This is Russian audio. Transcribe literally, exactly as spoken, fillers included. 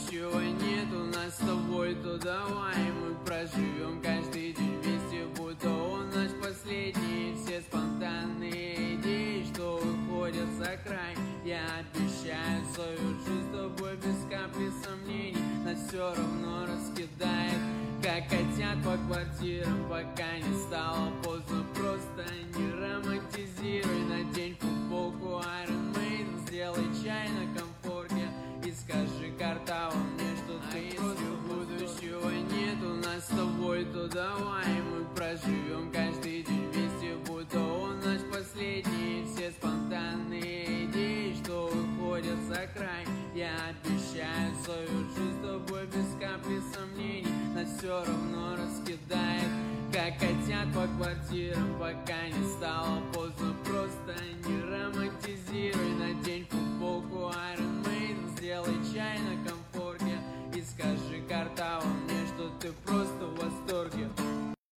будущего нет у нас с тобой, то давай мы проживем каждый день вместе, будто он наш последний. Все спонтанные идеи, что выходят за край, я обещаю, совершу с тобой без капли сомнений. Нас все равно раскидает, как котят по квартирам, пока не стало поздно. Просто не романтизируй, надень футболку Iron Maiden, сделай чай на комфорте и скажи картавым мне, что ты а просто будущего нет у нас с тобой, то давай мы проживем каждый день вместе, будто он наш последний. Все спонтанные идеи, что выходят за край, я обещаю, совершу с тобой без капли сомнений. Нас все равно раскидает, как котят по квартирам, пока не стало поздно. Просто не романтизируй, надень футболку Iron Maiden, сделай чай на комфорте и скажи картавым мне, что ты просто